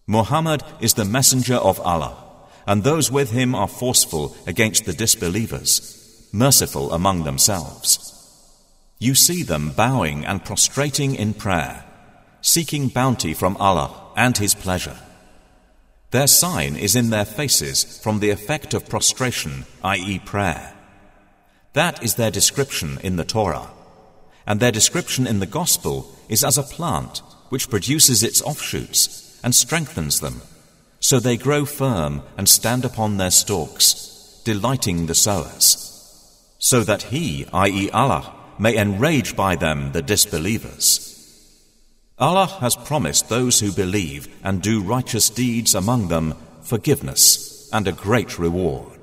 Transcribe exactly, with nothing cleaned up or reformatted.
Muhammad is the messenger of Allah, and those with him are forceful against the disbelievers, merciful among themselves. You see them bowing and prostrating in prayer, seeking bounty from Allah and His pleasure. Their sign is in their faces from the effect of prostration, that is prayer. That is their description in the Torah, and their description in the Gospel is as a plant which produces its offshoots and strengthens them, so they grow firm and stand upon their stalks, delighting the sowers, so that He, that is Allah, may enrage by them the disbelievers. Allah has promised those who believe and do righteous deeds among them forgiveness and a great reward.